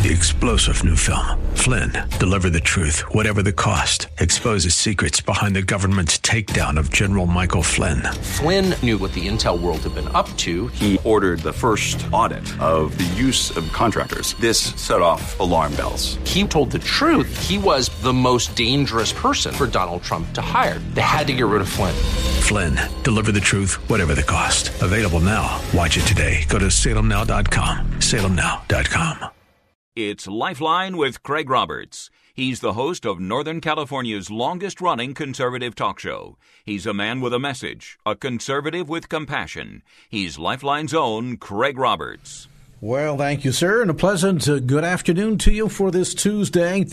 The explosive new film, Flynn, deliver the truth, whatever the cost, exposes secrets behind the government's takedown of General Michael Flynn. Flynn knew what the intel world had been up to. He ordered the first audit of the use of contractors. This set off alarm bells. He told the truth. He was the most dangerous person for Donald Trump to hire. They had to get rid of Flynn. Flynn, deliver the truth, whatever the cost. Available now. Watch it today. Go to salemnow.com. salemnow.com. It's Lifeline with Craig Roberts. He's the host of Northern California's longest-running conservative talk show. He's a man with a message, a conservative with compassion. He's Lifeline's own Craig Roberts. Well, thank you, sir, and a pleasant good afternoon to you for this Tuesday,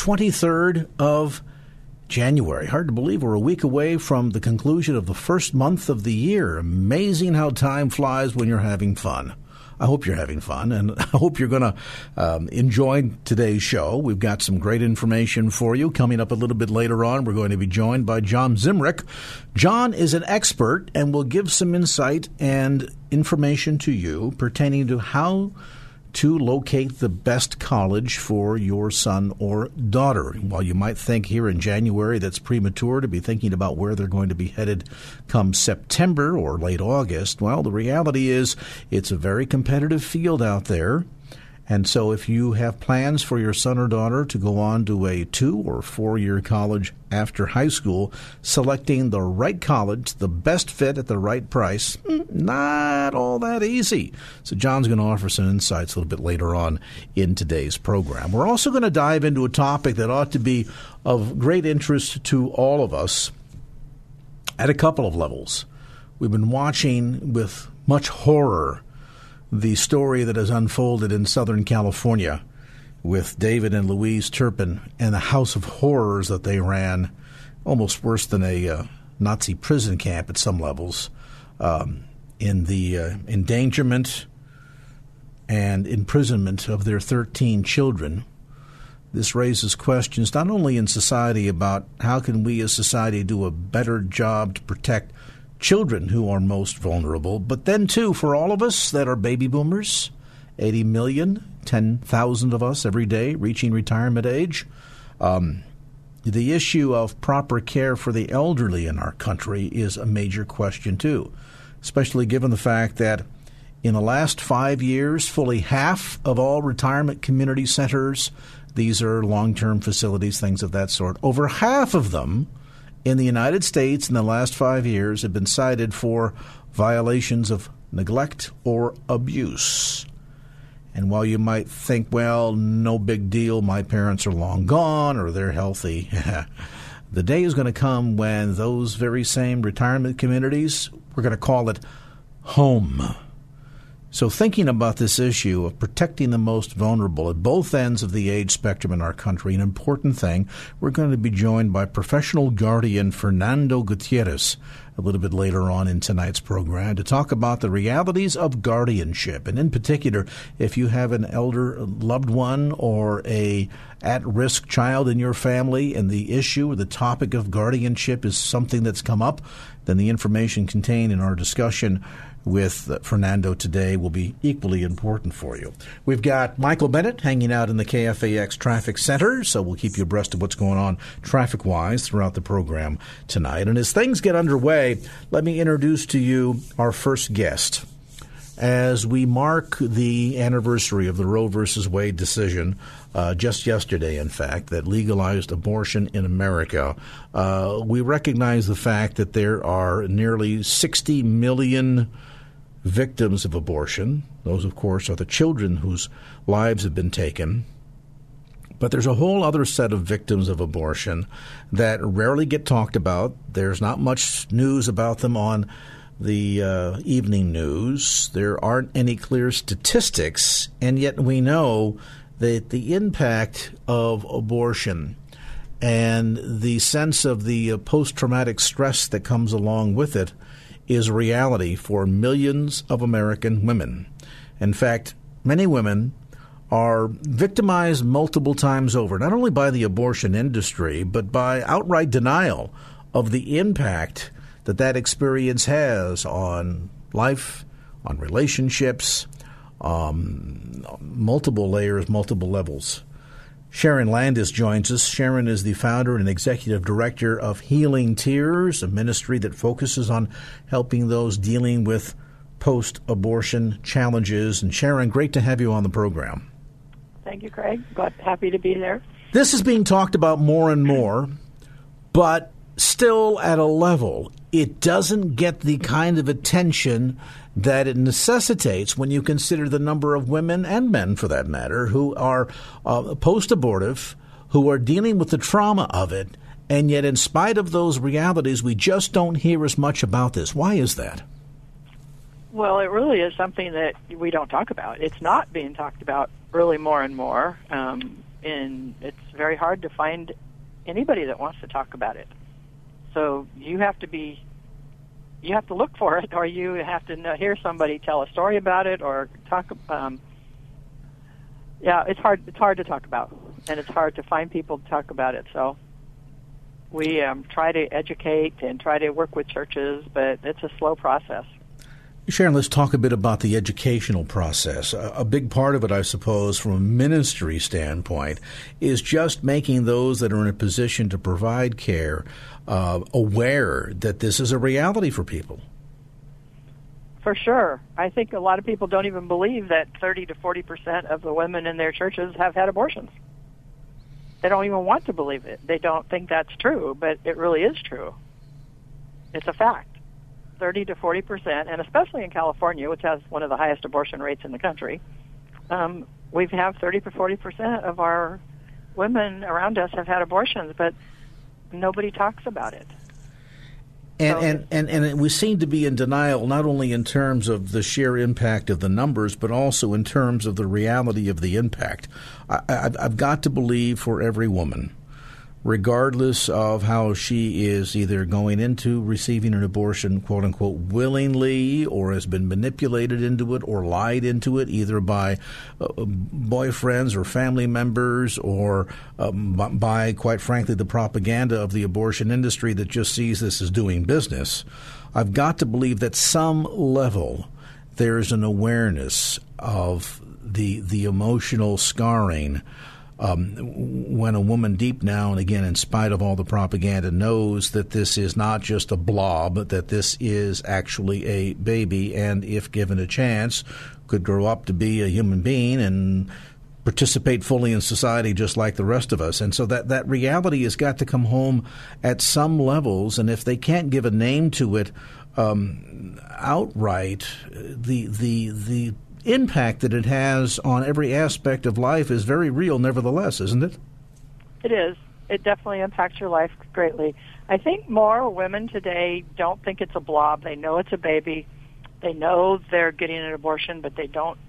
23rd of January. Hard to believe we're a week away from the conclusion of the first month of the year. Amazing how time flies when you're having fun. I hope you're having fun, and I hope you're going to enjoy today's show. We've got some great information for you. Coming up a little bit later on, we're going to be joined by John Zimrick. John is an expert and will give some insight and information to you pertaining to how to locate the best college for your son or daughter. While you might think here in January that's premature to be thinking about where they're going to be headed come September or late August, well, the reality is it's a very competitive field out there. And so if you have plans for your son or daughter to go on to a 2 or 4-year college after high school, selecting the right college, the best fit at the right price, not all that easy. So John's going to offer some insights a little bit later on in today's program. We're also going to dive into a topic that ought to be of great interest to all of us at a couple of levels. We've been watching with much horror the story that has unfolded in Southern California with David and Louise Turpin and the house of horrors that they ran, almost worse than a Nazi prison camp at some levels, in the endangerment and imprisonment of their 13 children. This raises questions not only in society about how can we as society do a better job to protect children who are most vulnerable, but then, too, for all of us that are baby boomers, 80 million, 10,000 of us every day reaching retirement age, the issue of proper care for the elderly in our country is a major question, too, especially given the fact that in the last 5 years, fully half of all retirement community centers, these are long-term facilities, things of that sort, over half of them in the United States in the last 5 years have been cited for violations of neglect or abuse. And while you might think, well, no big deal, my parents are long gone or they're healthy, the day is going to come when those very same retirement communities, we're going to call it home. So thinking about this issue of protecting the most vulnerable at both ends of the age spectrum in our country, an important thing, we're going to be joined by professional guardian Fernando Gutierrez a little bit later on in tonight's program to talk about the realities of guardianship. And in particular, if you have an elder loved one or a at-risk child in your family and the issue or the topic of guardianship is something that's come up, then the information contained in our discussion with Fernando today will be equally important for you. We've got Michael Bennett hanging out in the KFAX Traffic Center, so we'll keep you abreast of what's going on traffic-wise throughout the program tonight. And as things get underway, let me introduce to you our first guest. As we mark the anniversary of the Roe v. Wade decision, just yesterday, in fact, that legalized abortion in America, we recognize the fact that there are nearly 60 million victims of abortion. Those, of course, are the children whose lives have been taken. But there's a whole other set of victims of abortion that rarely get talked about. There's not much news about them on the evening news. There aren't any clear statistics, and yet we know that the impact of abortion and the sense of the post-traumatic stress that comes along with it is reality for millions of American women. In fact, many women are victimized multiple times over, not only by the abortion industry, but by outright denial of the impact that experience has on life, on relationships, multiple layers, multiple levels. Sharon Landis joins us. Sharon is the founder and executive director of Healing Tears, a ministry that focuses on helping those dealing with post-abortion challenges. And Sharon, great to have you on the program. Thank you, Craig. Happy to be there. This is being talked about more and more, but still at a level it doesn't get the kind of attention that it necessitates when you consider the number of women and men, for that matter, who are post-abortive, who are dealing with the trauma of it, and yet in spite of those realities, we just don't hear as much about this. Why is that? Well, it really is something that we don't talk about. It's not being talked about really more and more, and it's very hard to find anybody that wants to talk about it. So you have to look for it, or you have to hear somebody tell a story about it, or talk. It's hard. It's hard to talk about, and it's hard to find people to talk about it. So we try to educate and try to work with churches, but it's a slow process. Sharon, let's talk a bit about the educational process. A big part of it, I suppose, from a ministry standpoint, is just making those that are in a position to provide care aware that this is a reality for people. For sure. I think a lot of people don't even believe that 30 to 40% of the women in their churches have had abortions. They don't even want to believe it. They don't think that's true, but it really is true. It's a fact. 30 to 40%, and especially in California, which has one of the highest abortion rates in the country, we have 30 to 40% of our women around us have had abortions, but nobody talks about it. And we seem to be in denial, not only in terms of the sheer impact of the numbers, but also in terms of the reality of the impact. I've got to believe for every woman, regardless of how she is either going into receiving an abortion, quote unquote, willingly, or has been manipulated into it or lied into it, either by boyfriends or family members, or by, quite frankly, the propaganda of the abortion industry that just sees this as doing business. I've got to believe that some level there's an awareness of the emotional scarring when a woman deep down, again, in spite of all the propaganda, knows that this is not just a blob, but that this is actually a baby, and if given a chance, could grow up to be a human being and participate fully in society just like the rest of us. And so that reality has got to come home at some levels, and if they can't give a name to it outright, the impact that it has on every aspect of life is very real nevertheless, isn't it? It is. It definitely impacts your life greatly. I think more women today don't think it's a blob. They know it's a baby. They know they're getting an abortion, but they don't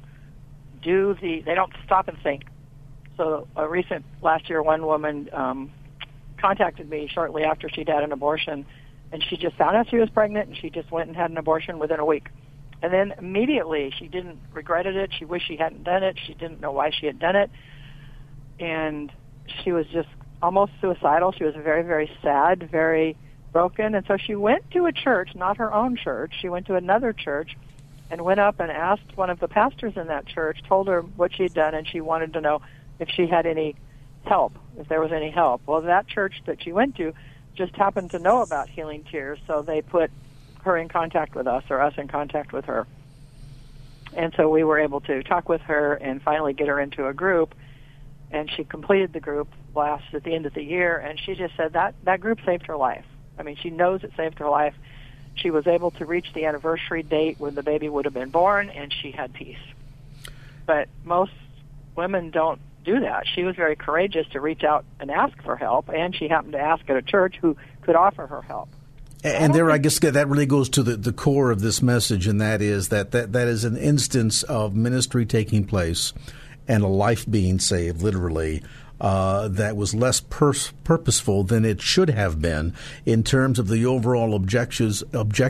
stop and think. So last year, one woman contacted me shortly after she'd had an abortion, and she just found out she was pregnant, and she just went and had an abortion within a week. And then immediately she didn't regretted it. She wished she hadn't done it. She didn't know why she had done it. And she was just almost suicidal. She was very, very sad, very broken. And so she went to a church, not her own church. She went to another church and went up and asked one of the pastors in that church, told her what she had done, and she wanted to know if she had any help, if there was any help. Well, that church that she went to just happened to know about Healing Tears, so they put her in contact with us, or us in contact with her. And so we were able to talk with her and finally get her into a group, and she completed the group at the end of the year, and she just said that group saved her life. I mean, she knows it saved her life. She was able to reach the anniversary date when the baby would have been born, and she had peace. But most women don't do that. She was very courageous to reach out and ask for help, and she happened to ask at a church who could offer her help. And there, I guess that really goes to the core of this message, and that is that is an instance of ministry taking place and a life being saved, literally, that was less purposeful than it should have been in terms of the overall objectives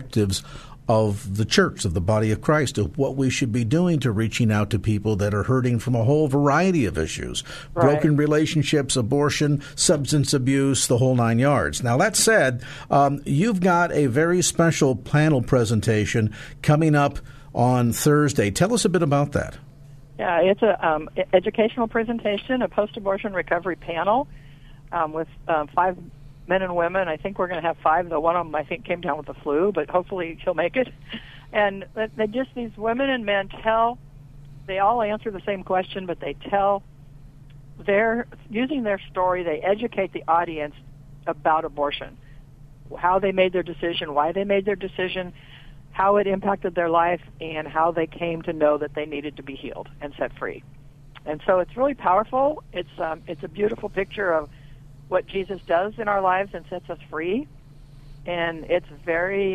of the church, of the body of Christ, of what we should be doing to reaching out to people that are hurting from a whole variety of issues. Right. Broken relationships, abortion, substance abuse, the whole nine yards. Now, that said, you've got a very special panel presentation coming up on Thursday. Tell us a bit about that. Yeah, it's a educational presentation, a post-abortion recovery panel with 5 men and women. I think we're going to have 5, though one of them I think came down with the flu, but hopefully he'll make it. And these women and men they all answer the same question, but they using their story, they educate the audience about abortion, how they made their decision, why they made their decision, how it impacted their life, and how they came to know that they needed to be healed and set free. And so it's really powerful. It's a beautiful picture of what Jesus does in our lives and sets us free. And it's very,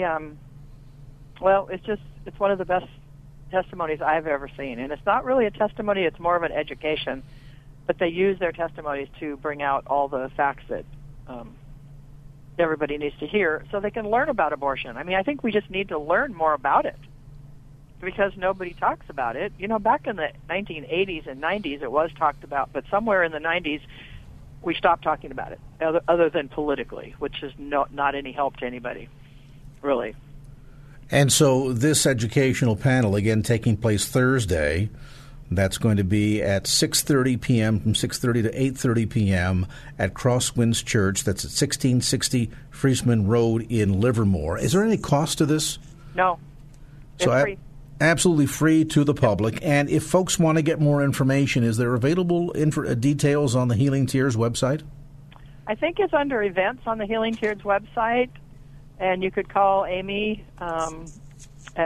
it's one of the best testimonies I've ever seen. And it's not really a testimony, it's more of an education. But they use their testimonies to bring out all the facts that everybody needs to hear so they can learn about abortion. I mean, I think we just need to learn more about it because nobody talks about it. You know, back in the 1980s and 90s, it was talked about, but somewhere in the 90s, we stopped talking about it, other than politically, which is not any help to anybody, really. And so this educational panel, again, taking place Thursday, that's going to be at 6:30 p.m., from 6:30 to 8:30 p.m. at Crosswinds Church. That's at 1660 Friesman Road in Livermore. Is there any cost to this? No. It's free. Absolutely free to the public. And if folks want to get more information, is there available details on the Healing Tears website? I think it's under events on the Healing Tears website, and you could call Amy at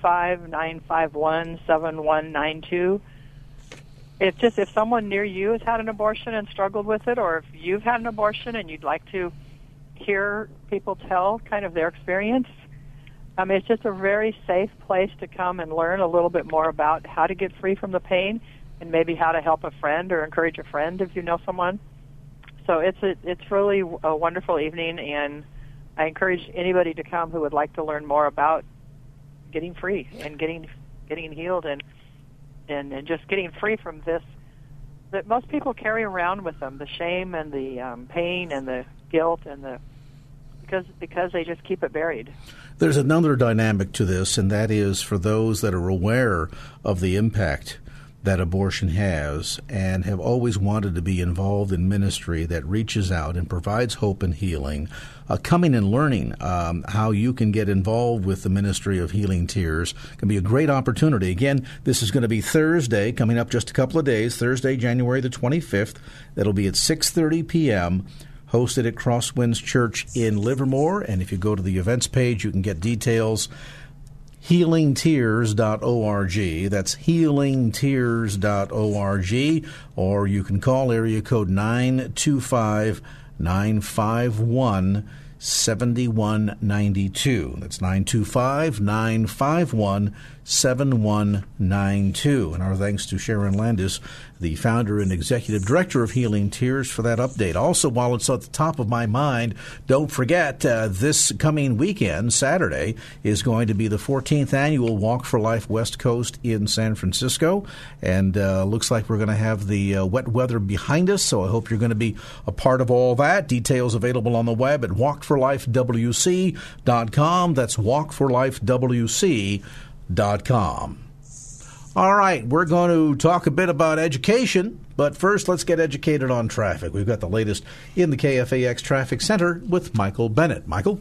925-951-7192. If someone near you has had an abortion and struggled with it, or if you've had an abortion and you'd like to hear people tell kind of their experience, it's just a very safe place to come and learn a little bit more about how to get free from the pain and maybe how to help a friend or encourage a friend if you know someone. So it's really a wonderful evening, and I encourage anybody to come who would like to learn more about getting free and getting healed and just getting free from this that most people carry around with them, the shame and the pain and the guilt and because they just keep it buried. There's another dynamic to this, and that is for those that are aware of the impact that abortion has and have always wanted to be involved in ministry that reaches out and provides hope and healing, coming and learning how you can get involved with the ministry of Healing Tears can be a great opportunity. Again, this is going to be Thursday, coming up just a couple of days, Thursday, January the 25th. That'll be at 6:30 p.m., hosted at Crosswinds Church in Livermore. And if you go to the events page, you can get details. HealingTears.org. That's HealingTears.org. Or you can call area code 925-951-7192. That's 925-951-7192. And our thanks to Sharon Landis, the founder and executive director of Healing Tears, for that update. Also, while it's at the top of my mind, don't forget this coming weekend, Saturday, is going to be the 14th annual Walk for Life West Coast in San Francisco. And looks like we're going to have the wet weather behind us, so I hope you're going to be a part of all that. Details available on the web at walkforlifewc.com. That's walkforlifewc.com. All right, we're going to talk a bit about education, but first let's get educated on traffic. We've got the latest in the KFAX Traffic Center with Michael Bennett. Michael?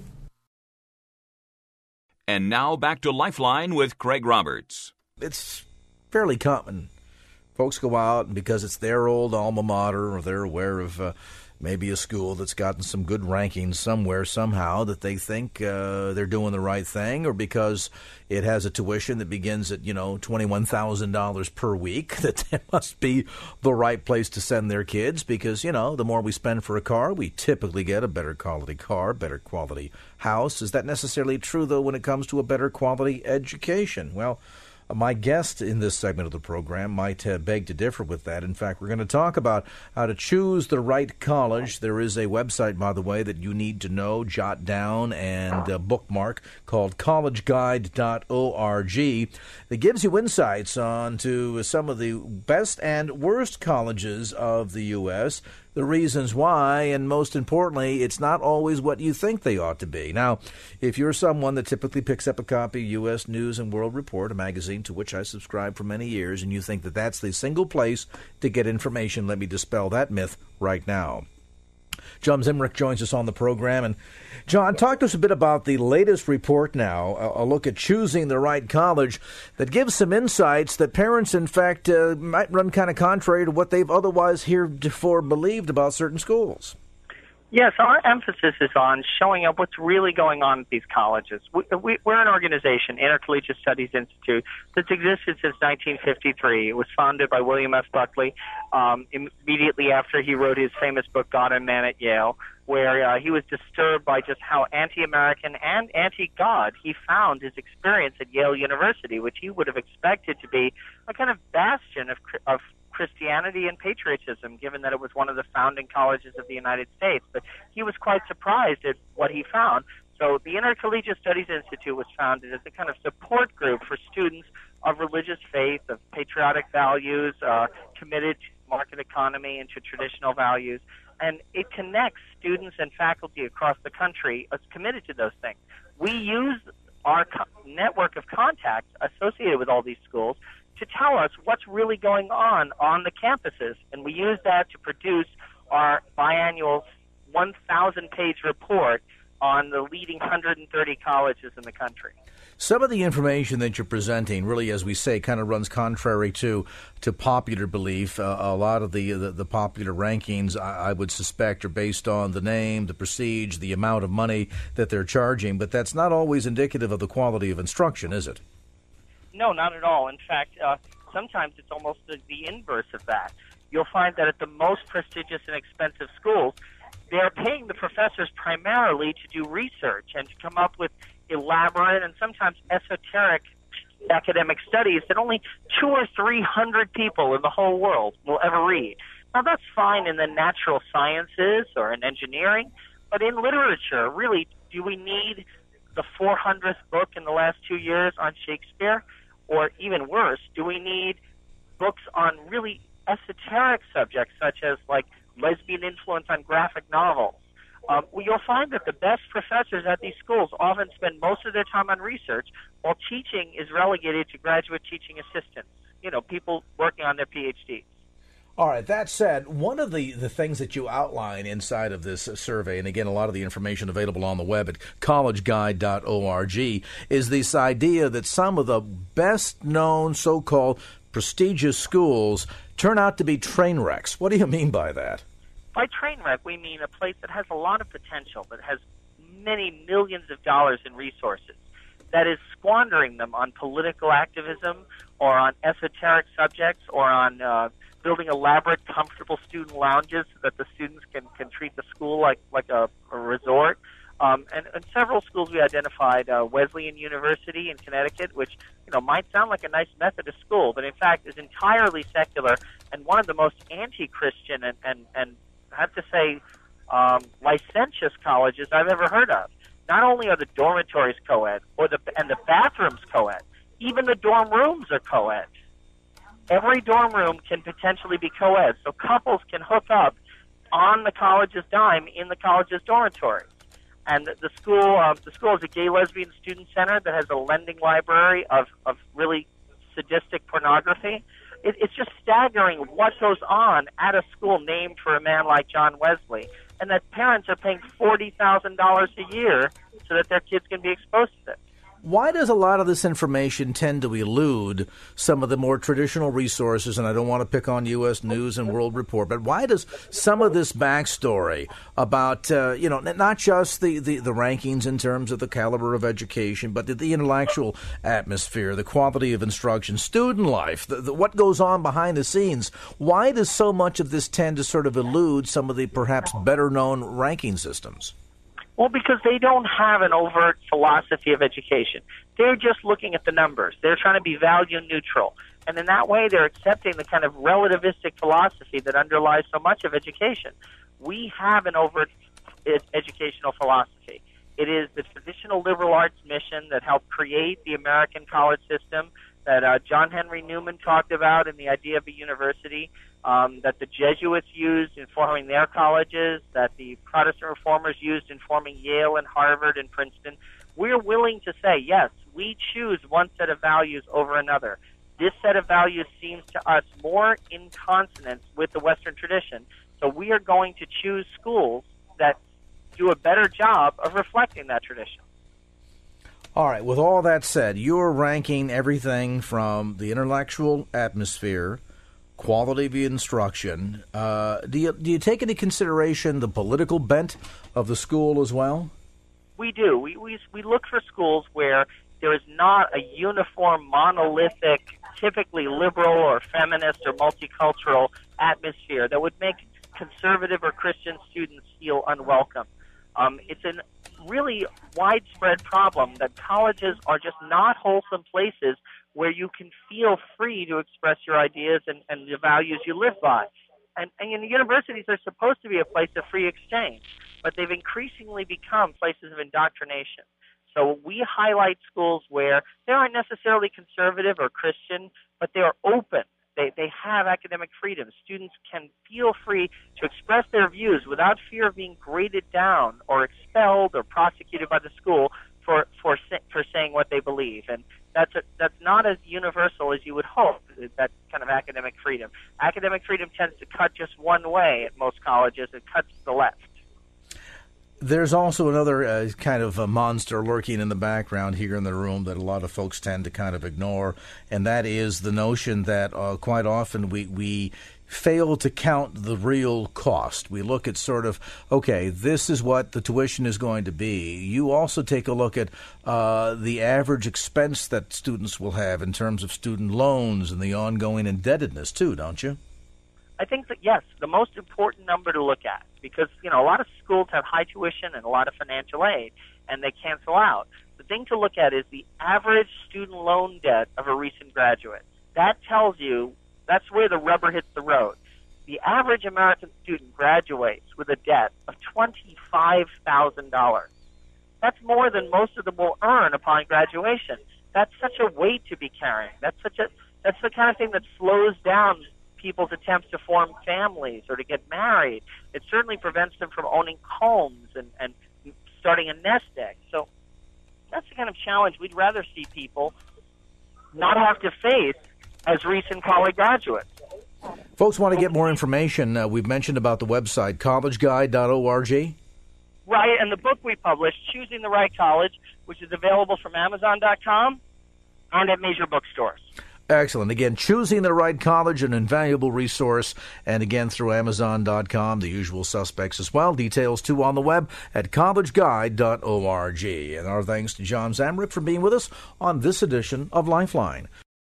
And now back to Lifeline with Craig Roberts. It's fairly common. Folks go out, and because it's their old alma mater, or they're aware of maybe a school that's gotten some good rankings somewhere, somehow, that they think they're doing the right thing, or because it has a tuition that begins at, $21,000 per week, that it must be the right place to send their kids because, the more we spend for a car, we typically get a better quality car, better quality house. Is that necessarily true, though, when it comes to a better quality education? Well, my guest in this segment of the program might beg to differ with that. In fact, we're going to talk about how to choose the right college. There is a website, by the way, that you need to know, jot down, and bookmark called collegeguide.org that gives you insights onto some of the best and worst colleges of the U.S., the reasons why, and most importantly, it's not always what you think they ought to be. Now, if you're someone that typically picks up a copy of U.S. News and World Report, a magazine magazine, to which I subscribed for many years, and you think that that's the single place to get information, let me dispel that myth right now. John Zimrick joins us on the program. And John, talk to us a bit about the latest report now, a look at choosing the right college that gives some insights that parents, in fact, might run kind of contrary to what they've otherwise heretofore believed about certain schools. Yes, our emphasis is on showing up what's really going on at these colleges. We're an organization, Intercollegiate Studies Institute, that's existed since 1953. It was founded by William F. Buckley immediately after he wrote his famous book, God and Man at Yale, where he was disturbed by just how anti-American and anti-God he found his experience at Yale University, which he would have expected to be a kind of bastion of Christianity and patriotism, given that it was one of the founding colleges of the United States. But he was quite surprised at what he found. So the Intercollegiate Studies Institute was founded as a kind of support group for students of religious faith, of patriotic values, committed to market economy and to traditional values. And it connects students and faculty across the country as committed to those things. We use our network of contacts associated with all these schools to tell us what's really going on the campuses. And we use that to produce our biannual 1,000-page report on the leading 130 colleges in the country. Some of the information that you're presenting really, as we say, kind of runs contrary to popular belief. A lot of the popular rankings, I would suspect, are based on the name, the prestige, the amount of money that they're charging, but that's not always indicative of the quality of instruction, is it? No, not at all. In fact, sometimes it's almost the inverse of that. You'll find that at the most prestigious and expensive schools, they're paying the professors primarily to do research and to come up with elaborate and sometimes esoteric academic studies that only 200 or 300 people in the whole world will ever read. Now, that's fine in the natural sciences or in engineering, but in literature, really, do we need the 400th book in the last 2 years on Shakespeare? Or even worse, do we need books on really esoteric subjects such as like lesbian influence on graphic novels? You'll find that the best professors at these schools often spend most of their time on research, while teaching is relegated to graduate teaching assistants, people working on their PhDs. All right, that said, one of the things that you outline inside of this survey, and again, a lot of the information available on the web at collegeguide.org, is this idea that some of the best-known so-called prestigious schools turn out to be train wrecks. What do you mean by that? By train wreck, we mean a place that has a lot of potential, that has many millions of dollars in resources, that is squandering them on political activism or on esoteric subjects or on building elaborate, comfortable student lounges so that the students can treat the school like a resort. And several schools we identified, Wesleyan University in Connecticut, which might sound like a nice Methodist school, but in fact is entirely secular and one of the most anti-Christian and I have to say licentious colleges I've ever heard of. Not only are the dormitories co-ed and the bathrooms co-ed, even the dorm rooms are co-ed. Every dorm room can potentially be co-ed, so couples can hook up on the college's dime in the college's dormitories. And the school is a gay lesbian student center that has a lending library of really sadistic pornography. It's just staggering what goes on at a school named for a man like John Wesley, and that parents are paying $40,000 a year so that their kids can be exposed to it. Why does a lot of this information tend to elude some of the more traditional resources? And I don't want to pick on U.S. News and World Report, but why does some of this backstory about, not just the rankings in terms of the caliber of education, but the intellectual atmosphere, the quality of instruction, student life, what goes on behind the scenes, why does so much of this tend to sort of elude some of the perhaps better-known ranking systems? Well, because they don't have an overt philosophy of education. They're just looking at the numbers. They're trying to be value neutral. And in that way, they're accepting the kind of relativistic philosophy that underlies so much of education. We have an overt educational philosophy. It is the traditional liberal arts mission that helped create the American college system that John Henry Newman talked about in the idea of a university, that the Jesuits used in forming their colleges, that the Protestant reformers used in forming Yale and Harvard and Princeton. We're willing to say, yes, We choose one set of values over another. This set of values seems to us more in consonance with the Western tradition. So we are going to choose schools that do a better job of reflecting that tradition. All right, with all that said, you're ranking everything from the intellectual atmosphere, quality of the instruction. Do you take into consideration the political bent of the school as well? We do. We look for schools where there is not a uniform, monolithic, typically liberal or feminist or multicultural atmosphere that would make conservative or Christian students feel unwelcome. It's a really widespread problem that colleges are just not wholesome places where you can feel free to express your ideas and the values you live by. And the universities are supposed to be a place of free exchange, but they've increasingly become places of indoctrination. So we highlight schools where they aren't necessarily conservative or Christian, but they are open. They have academic freedom. Students can feel free to express their views without fear of being graded down or expelled or prosecuted by the school for saying what they believe. And that's not as universal as you would hope, that kind of academic freedom. Academic freedom tends to cut just one way at most colleges. It cuts to the left. There's also another kind of a monster lurking in the background here in the room that a lot of folks tend to kind of ignore, and that is the notion that quite often we fail to count the real cost. We look at sort of, okay, this is what the tuition is going to be. You also take a look at the average expense that students will have in terms of student loans and the ongoing indebtedness too, don't you? I think that, yes, the most important number to look at, because, a lot of schools have high tuition and a lot of financial aid, and they cancel out. The thing to look at is the average student loan debt of a recent graduate. That tells you that's where the rubber hits the road. The average American student graduates with a debt of $25,000. That's more than most of them will earn upon graduation. That's such a weight to be carrying. That's the kind of thing that slows down people's attempts to form families or to get married. It certainly prevents them from owning homes and starting a nest egg. So that's the kind of challenge we'd rather see people not have to face as recent college graduates. Folks want to get more information. We've mentioned about the website, collegeguide.org. Right, and the book we published, Choosing the Right College, which is available from Amazon.com and at major bookstores. Excellent. Again, Choosing the Right College, an invaluable resource, and again through Amazon.com, the usual suspects as well. Details, too, on the web at collegeguide.org. And our thanks to John Zamrick for being with us on this edition of Lifeline.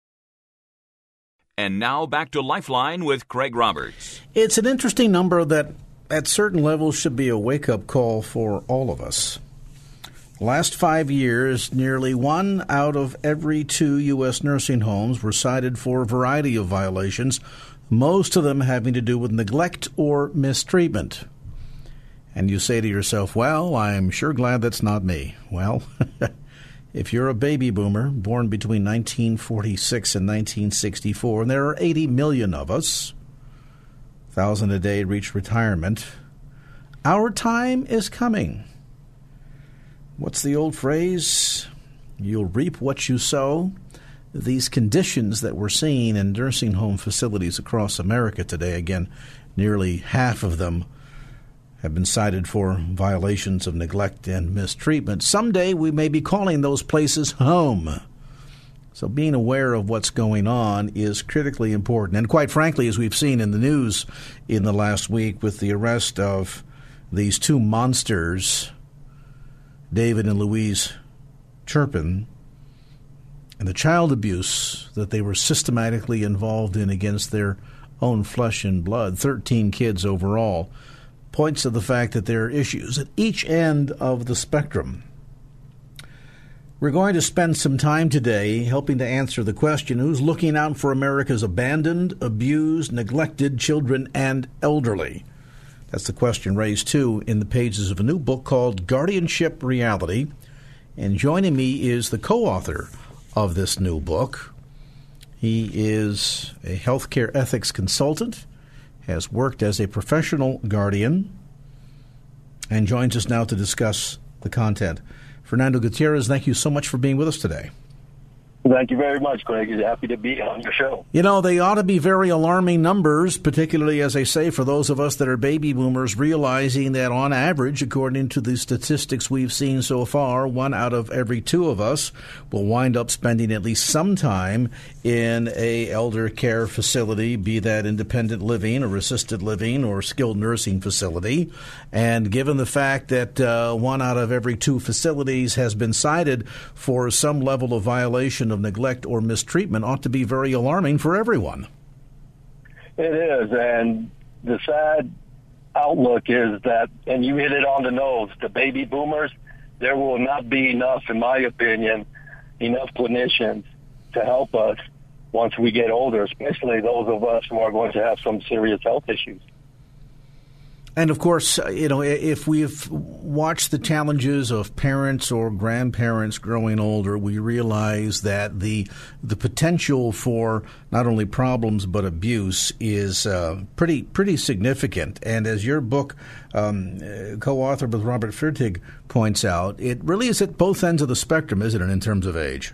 And now back to Lifeline with Craig Roberts. It's an interesting number that at certain levels should be a wake-up call for all of us. Last 5 years, nearly 1 out of every 2 U.S. nursing homes were cited for a variety of violations, most of them having to do with neglect or mistreatment. And you say to yourself, well, I'm sure glad that's not me. Well, if you're a baby boomer born between 1946 and 1964, and there are 80 million of us, 1,000 a day reach retirement, our time is coming. What's the old phrase? You'll reap what you sow. These conditions that we're seeing in nursing home facilities across America today, again, nearly half of them have been cited for violations of neglect and mistreatment. Someday we may be calling those places home. So being aware of what's going on is critically important. And quite frankly, as we've seen in the news in the last week with the arrest of these 2 monsters, David and Louise Turpin, and the child abuse that they were systematically involved in against their own flesh and blood, 13 kids overall, points to the fact that there are issues at each end of the spectrum. We're going to spend some time today helping to answer the question, who's looking out for America's abandoned, abused, neglected children and elderly? That's the question raised, too, in the pages of a new book called Guardianship Reality. And joining me is the co-author of this new book. He is a healthcare ethics consultant, has worked as a professional guardian, and joins us now to discuss the content. Fernando Gutierrez, thank you so much for being with us today. Thank you very much, Greg. Happy to be on your show. You know, they ought to be very alarming numbers, particularly, as I say, for those of us that are baby boomers, realizing that on average, according to the statistics we've seen so far, 1 out of every 2 of us will wind up spending at least some time in a elder care facility, be that independent living or assisted living or skilled nursing facility. And given the fact that 1 out of every 2 facilities has been cited for some level of violation of neglect or mistreatment, ought to be very alarming for everyone. It is, and the sad outlook is that, and you hit it on the nose, the baby boomers, there will not be enough, in my opinion, enough clinicians to help us once we get older, especially those of us who are going to have some serious health issues. And, of course, you know, if we've watched the challenges of parents or grandparents growing older, we realize that the potential for not only problems but abuse is pretty significant. And as your book, co-authored with Robert Fertig, points out, it really is at both ends of the spectrum, isn't it, in terms of age?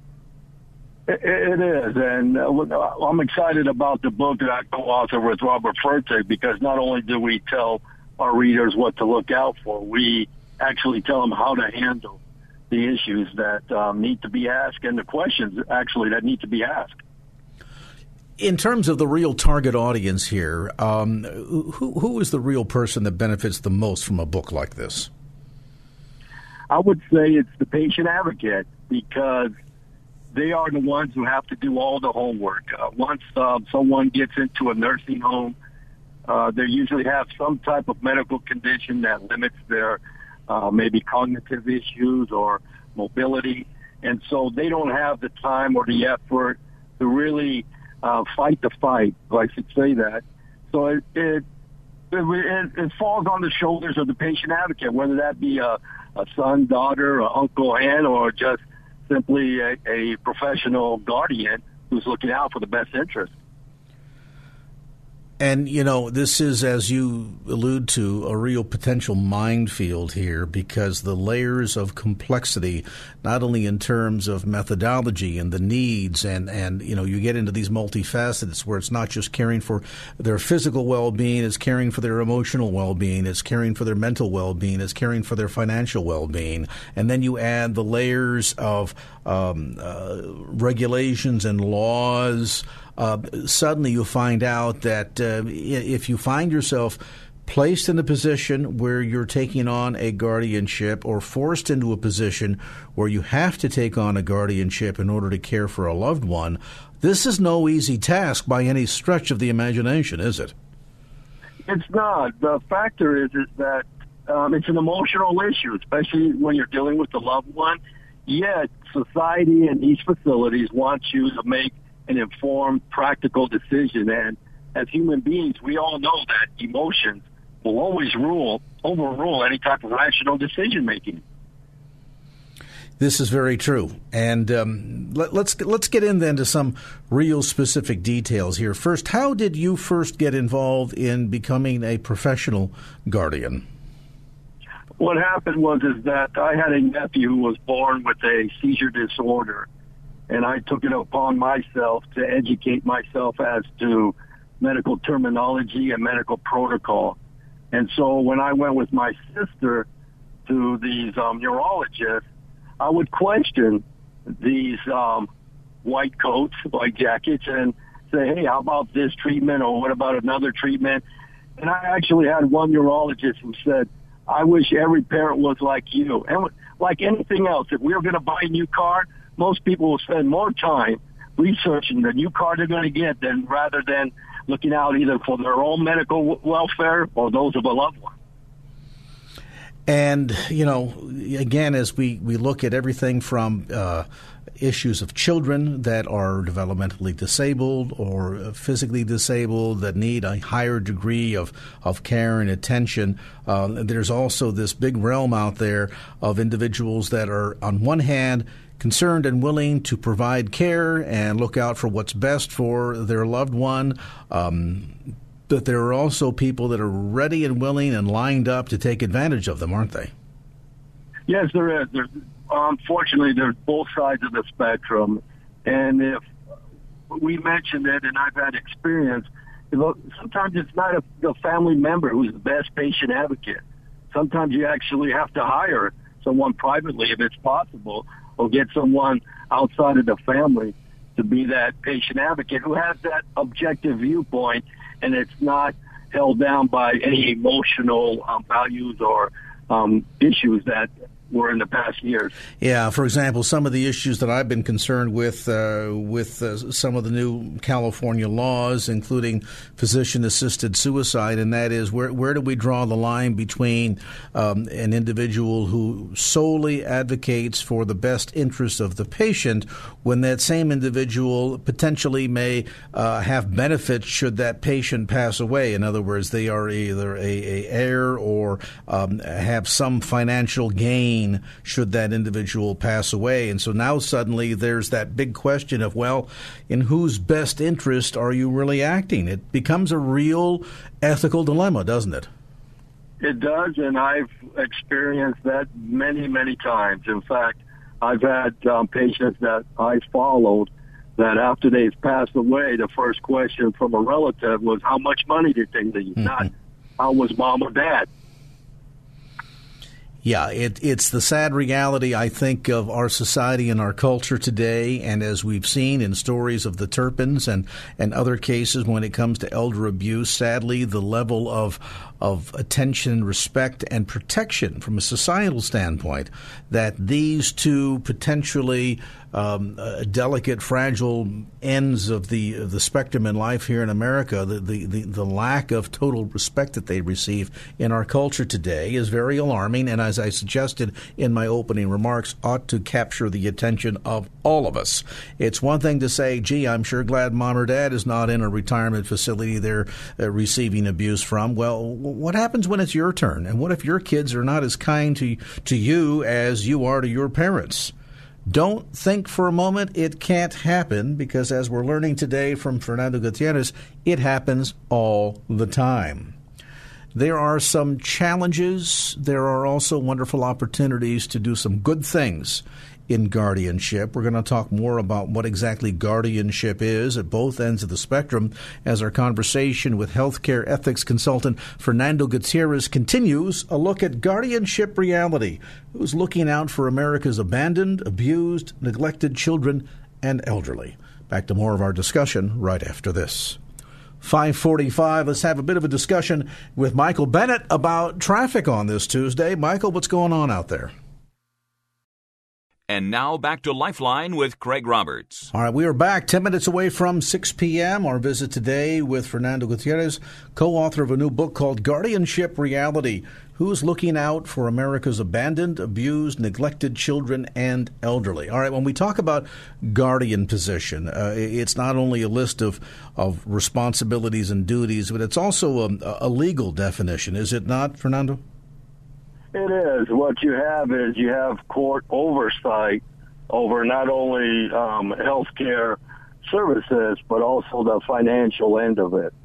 It is, and I'm excited about the book that I co-authored with Robert Fertig, because not only do we tell our readers what to look out for, we actually tell them how to handle the issues that need to be asked and the questions actually that need to be asked. In terms of the real target audience here, who is the real person that benefits the most from a book like this? I would say it's the patient advocate, because they are the ones who have to do all the homework. Once someone gets into a nursing home, they usually have some type of medical condition that limits their maybe cognitive issues or mobility. And so they don't have the time or the effort to really fight the fight, if I should say that. So it falls on the shoulders of the patient advocate, whether that be a son, daughter, or uncle, aunt, or just simply a professional guardian who's looking out for the best interest. And, you know, this is, as you allude to, a real potential minefield here, because the layers of complexity, not only in terms of methodology and the needs, and you know, you get into these multifacets where it's not just caring for their physical well-being, it's caring for their emotional well-being, it's caring for their mental well-being, it's caring for their financial well-being. And then you add the layers of regulations and laws. Suddenly you find out that if you find yourself placed in a position where you're taking on a guardianship, or forced into a position where you have to take on a guardianship in order to care for a loved one, this is no easy task by any stretch of the imagination, is it? It's not. The factor is that it's an emotional issue, especially when you're dealing with a loved one. Yet society and these facilities want you to make an informed, practical decision. And as human beings, we all know that emotions will always overrule any type of rational decision-making. This is very true. And let's get in then to some real specific details here. First, how did you first get involved in becoming a professional guardian? What happened was that I had a nephew who was born with a seizure disorder, and I took it upon myself to educate myself as to medical terminology and medical protocol. And so when I went with my sister to these neurologists, I would question these white coats, white jackets, and say, hey, how about this treatment, or what about another treatment? And I actually had one neurologist who said, I wish every parent was like you. And like anything else, if we were going to buy a new car, most people will spend more time researching the new car they're going to get rather than looking out either for their own medical welfare or those of a loved one. And, you know, again, as we look at everything from issues of children that are developmentally disabled or physically disabled that need a higher degree of care and attention, there's also this big realm out there of individuals that are, on one hand, concerned and willing to provide care and look out for what's best for their loved one. But there are also people that are ready and willing and lined up to take advantage of them, aren't they? Yes, there is. Unfortunately, there's both sides of the spectrum. And if we mentioned it, and I've had experience, sometimes it's not a family member who's the best patient advocate. Sometimes you actually have to hire someone privately, if it's possible, or get someone outside of the family to be that patient advocate who has that objective viewpoint, and it's not held down by any emotional values or issues that were in the past years. Yeah, for example, some of the issues that I've been concerned with some of the new California laws, including physician-assisted suicide, and that is where do we draw the line between an individual who solely advocates for the best interest of the patient when that same individual potentially may have benefits should that patient pass away. In other words, they are either a heir or have some financial gain should that individual pass away. And so now suddenly there's that big question of, well, in whose best interest are you really acting? It becomes a real ethical dilemma, doesn't it? It does, and I've experienced that many, many times. In fact, I've had patients that I followed that after they've passed away, the first question from a relative was, how much money did they leave? Mm-hmm. Not, how was mom or dad? Yeah, it's the sad reality, I think, of our society and our culture today. And as we've seen in stories of the Turpins and other cases when it comes to elder abuse, sadly, the level of attention, respect, and protection from a societal standpoint that these two potentially delicate, fragile ends of the spectrum in life here in America, the lack of total respect that they receive in our culture today is very alarming, and as I suggested in my opening remarks, ought to capture the attention of all of us. It's one thing to say, gee, I'm sure glad mom or dad is not in a retirement facility they're receiving abuse from. Well, what happens when it's your turn? And what if your kids are not as kind to you as you are to your parents? Don't think for a moment it can't happen, because as we're learning today from Fernando Gutierrez, it happens all the time. There are some challenges. There are also wonderful opportunities to do some good things in guardianship. We're going to talk more about what exactly guardianship is at both ends of the spectrum as our conversation with healthcare ethics consultant Fernando Gutierrez continues. A look at guardianship reality. Who's looking out for America's abandoned, abused, neglected children and elderly? Back to more of our discussion right after this. 5:45. Let's have a bit of a discussion with Michael Bennett about traffic on this Tuesday. Michael, what's going on out there? And now back to Lifeline with Craig Roberts. All right, we are back 10 minutes away from 6 p.m. Our visit today with Fernando Gutierrez, co-author of a new book called Guardianship Reality. Who's looking out for America's abandoned, abused, neglected children and elderly? All right, when we talk about guardian position, it's not only a list of responsibilities and duties, but it's also a legal definition, is it not, Fernando? It is. What you have is you have court oversight over not only health care services, but also the financial end of it.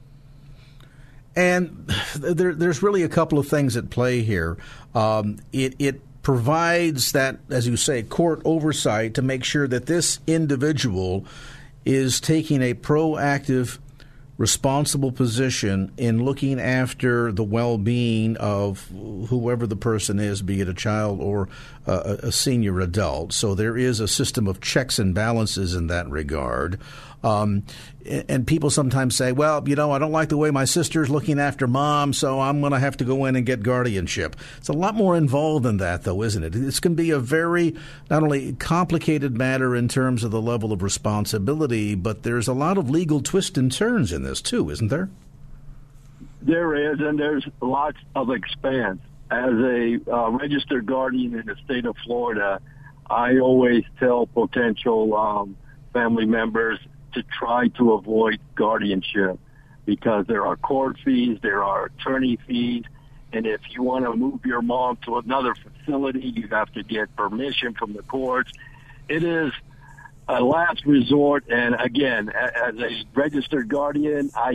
And there's really a couple of things at play here. It provides that, as you say, court oversight to make sure that this individual is taking a proactive, responsible position in looking after the well-being of whoever the person is, be it a child or a senior adult. So there is a system of checks and balances in that regard. And people sometimes say, well, I don't like the way my sister's looking after mom, so I'm going to have to go in and get guardianship. It's a lot more involved than that, though, isn't it? It's going to be a very, not only complicated matter in terms of the level of responsibility, but there's a lot of legal twists and turns in this, too, isn't there? There is, and there's lots of expense. As a registered guardian in the state of Florida, I always tell potential family members to try to avoid guardianship, because there are court fees, there are attorney fees, and if you want to move your mom to another facility, you have to get permission from the courts. It is a last resort, and again, as a registered guardian, I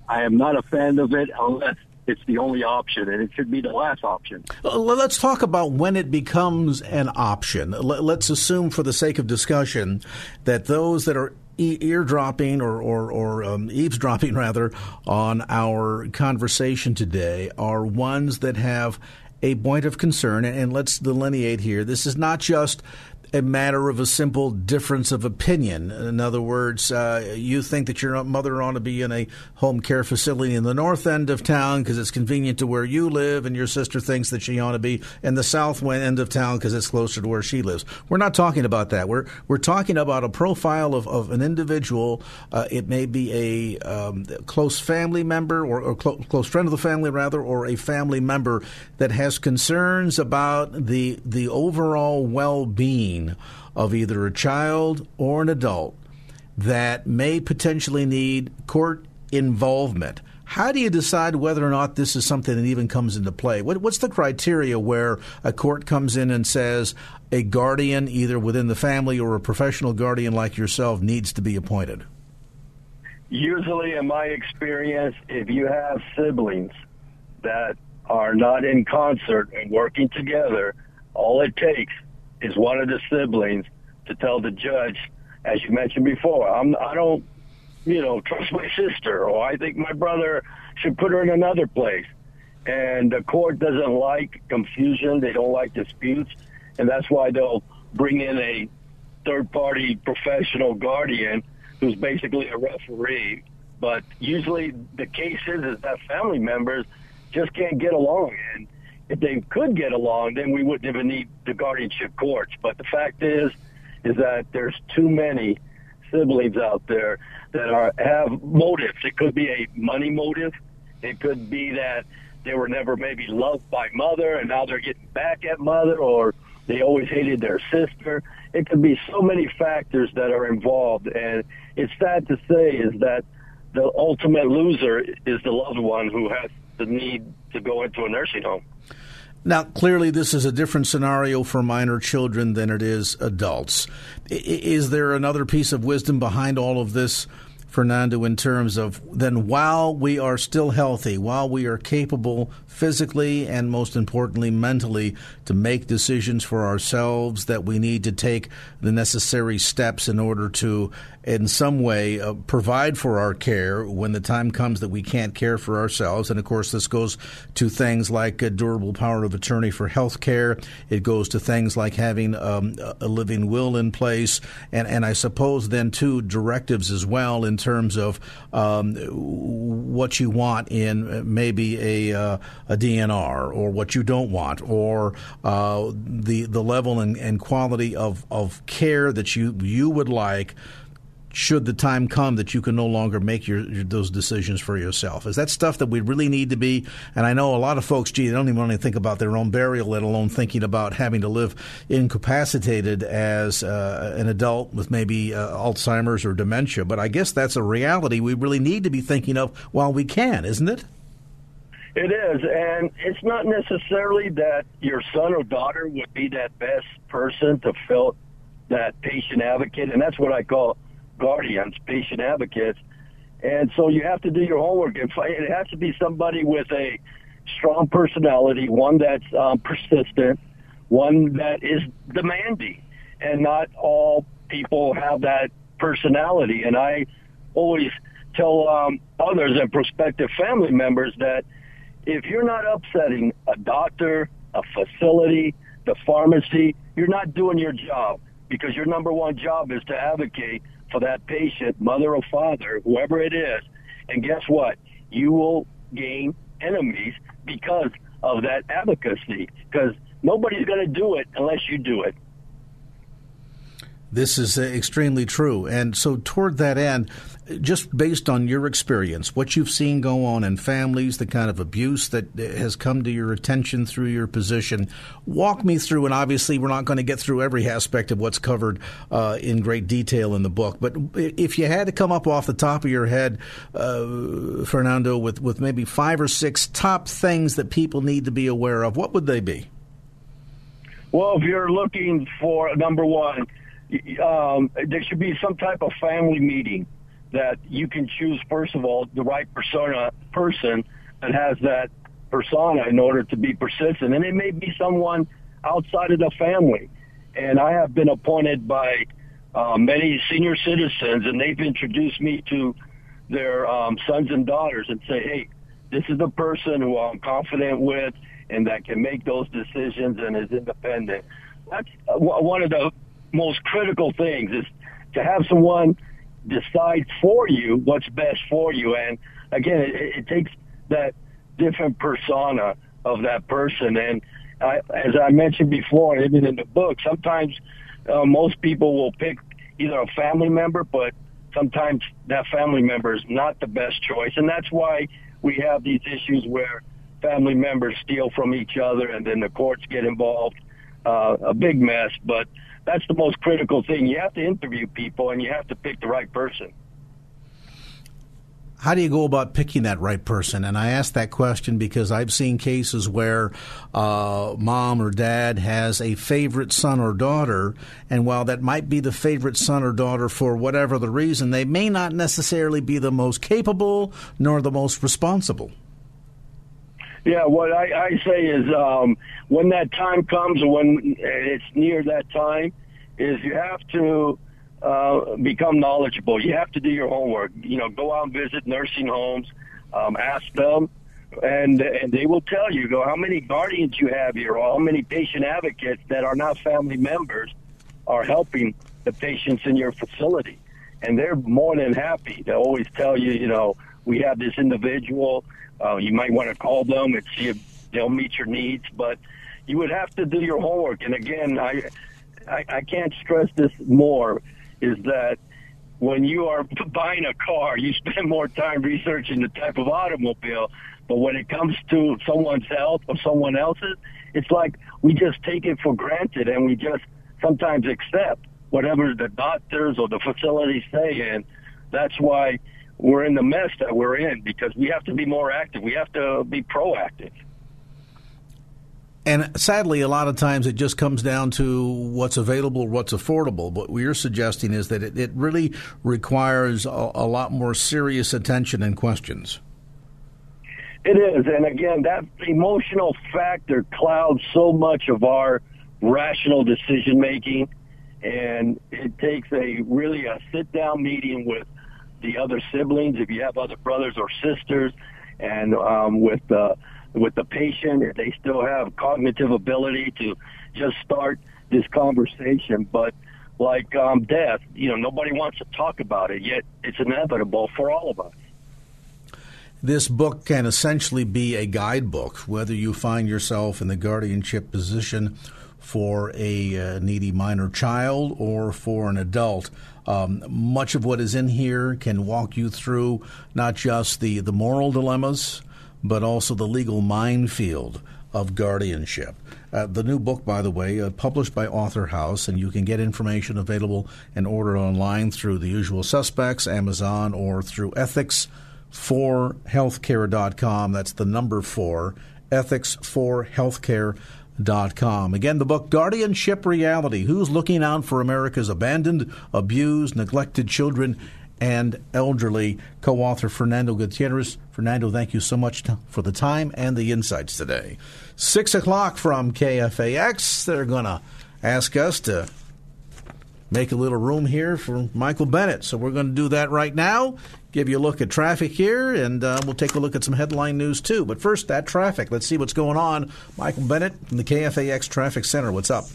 I am not a fan of it unless it's the only option, and it should be the last option. Let's talk about when it becomes an option. Let's assume, for the sake of discussion, that those that are eardropping or eavesdropping, rather, on our conversation today are ones that have a point of concern. And let's delineate here. This is not just a matter of a simple difference of opinion. In other words, you think that your mother ought to be in a home care facility in the north end of town because it's convenient to where you live, and your sister thinks that she ought to be in the south end of town because it's closer to where she lives. We're not talking about that. We're talking about a profile of an individual. It may be a close family member or close friend of the family, rather, or a family member that has concerns about the overall well-being of either a child or an adult that may potentially need court involvement. How do you decide whether or not this is something that even comes into play? What's the criteria where a court comes in and says a guardian, either within the family or a professional guardian like yourself, needs to be appointed? Usually, in my experience, if you have siblings that are not in concert and working together, all it takes is one of the siblings to tell the judge, as you mentioned before, I don't, trust my sister, or I think my brother should put her in another place. And the court doesn't like confusion. They don't like disputes. And that's why they'll bring in a third-party professional guardian who's basically a referee. But usually the case is that family members just can't get along. And if they could get along, then we wouldn't even need the guardianship courts. But the fact is that there's too many siblings out there that have motives. It could be a money motive. It could be that they were never maybe loved by mother, and now they're getting back at mother, or they always hated their sister. It could be so many factors that are involved. And it's sad to say is that the ultimate loser is the loved one who has the need to go into a nursing home. Now, clearly, this is a different scenario for minor children than it is adults. Is there another piece of wisdom behind all of this, Fernando, in terms of then while we are still healthy, while we are capable physically and most importantly mentally to make decisions for ourselves, that we need to take the necessary steps in order to in some way provide for our care when the time comes that we can't care for ourselves. And, of course, this goes to things like a durable power of attorney for health care. It goes to things like having a living will in place. And I suppose then, too, directives as well in terms of what you want in maybe a DNR, or what you don't want, or the level and quality of care that you would like should the time come that you can no longer make those decisions for yourself. Is that stuff that we really need to be? And I know a lot of folks, they don't even want to think about their own burial, let alone thinking about having to live incapacitated as an adult with maybe Alzheimer's or dementia. But I guess that's a reality we really need to be thinking of while we can, isn't it? It is, and it's not necessarily that your son or daughter would be that best person to fill that patient advocate, and that's what I call guardians, patient advocates. And so you have to do your homework. It has to be somebody with a strong personality, one that's persistent, one that is demanding. And not all people have that personality. And I always tell others and prospective family members that if you're not upsetting a doctor, a facility, the pharmacy, you're not doing your job, because your number one job is to advocate for that patient, mother or father, whoever it is. And guess what? You will gain enemies because of that advocacy, because nobody's going to do it unless you do it. This is extremely true. And so toward that end, just based on your experience, what you've seen go on in families, the kind of abuse that has come to your attention through your position, walk me through, and obviously we're not going to get through every aspect of what's covered in great detail in the book, but if you had to come up off the top of your head, Fernando, with maybe 5 or 6 top things that people need to be aware of, what would they be? Well, if you're looking for number one, there should be some type of family meeting that you can choose, first of all, the right person that has that persona in order to be persistent. And it may be someone outside of the family. And I have been appointed by many senior citizens, and they've introduced me to their sons and daughters and say, hey, this is the person who I'm confident with and that can make those decisions and is independent. That's one of the most critical things, is to have someone decide for you what's best for you. And again, it takes that different persona of that person. And as I mentioned before, even in the book, sometimes most people will pick either a family member, but sometimes that family member is not the best choice. And that's why we have these issues where family members steal from each other and then the courts get involved. A big mess, but that's the most critical thing. You have to interview people and you have to pick the right person. How do you go about picking that right person? And I ask that question because I've seen cases where mom or dad has a favorite son or daughter, and while that might be the favorite son or daughter for whatever the reason, they may not necessarily be the most capable nor the most responsible. Yeah, what I say is when that time comes, or when it's near that time, is you have to become knowledgeable. You have to do your homework. Go out and visit nursing homes, ask them, and they will tell you how many guardians you have here, or how many patient advocates that are not family members are helping the patients in your facility. And they're more than happy to always tell you, we have this individual. You might want to call them and see if they'll meet your needs, but you would have to do your homework. And again, I can't stress this more, is that when you are buying a car, you spend more time researching the type of automobile, but when it comes to someone's health or someone else's, it's like we just take it for granted and we just sometimes accept whatever the doctors or the facilities say, and that's why we're in the mess that we're in, because we have to be more active. We have to be proactive. And sadly, a lot of times it just comes down to what's available, what's affordable. But what you're suggesting is that it really requires a lot more serious attention and questions. It is. And again, that emotional factor clouds so much of our rational decision-making. And it takes a sit-down meeting with the other siblings, if you have other brothers or sisters, and with the patient, if they still have cognitive ability to just start this conversation. But like death, nobody wants to talk about it, yet it's inevitable for all of us. This book can essentially be a guidebook, whether you find yourself in the guardianship position for a needy minor child or for an adult. Much of what is in here can walk you through not just the moral dilemmas, but also the legal minefield of guardianship. The new book, by the way, published by Author House, and you can get information available and order online through the usual suspects, Amazon, or through ethics4healthcare.com. That's the number 4, ethics4healthcare.com. Again, the book, Guardianship Reality: Who's Looking Out for America's Abandoned, Abused, Neglected Children and Elderly. Co-author Fernando Gutierrez. Fernando, thank you so much for the time and the insights today. 6 o'clock from KFAX. They're going to ask us to make a little room here for Michael Bennett. So we're going to do that right now, give you a look at traffic here, and we'll take a look at some headline news, too. But first, that traffic. Let's see what's going on. Michael Bennett from the KFAX Traffic Center. What's up?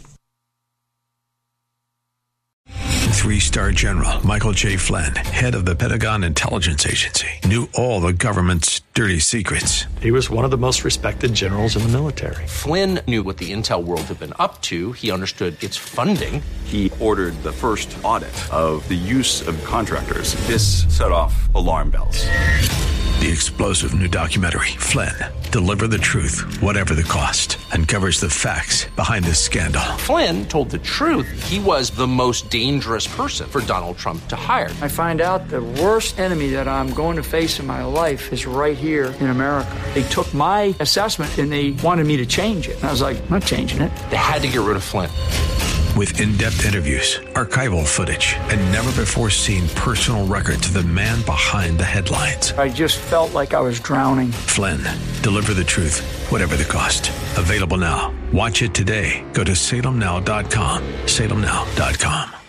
3-star General Michael J. Flynn, head of the Pentagon Intelligence Agency, knew all the government's dirty secrets. He was one of the most respected generals in the military. Flynn knew what the intel world had been up to. He understood its funding. He ordered the first audit of the use of contractors. This set off alarm bells. The explosive new documentary, Flynn, Deliver the Truth, Whatever the Cost, uncovers the facts behind this scandal. Flynn told the truth. He was the most dangerous person for Donald Trump to hire. I find out the worst enemy that I'm going to face in my life is right here in America. They took my assessment and they wanted me to change it. And I was like, I'm not changing it. They had to get rid of Flynn. With in-depth interviews, archival footage, and never-before-seen personal records of the man behind the headlines. I just felt like I was drowning. Flynn, deliver the truth, whatever the cost. Available now. Watch it today. Go to salemnow.com. salemnow.com.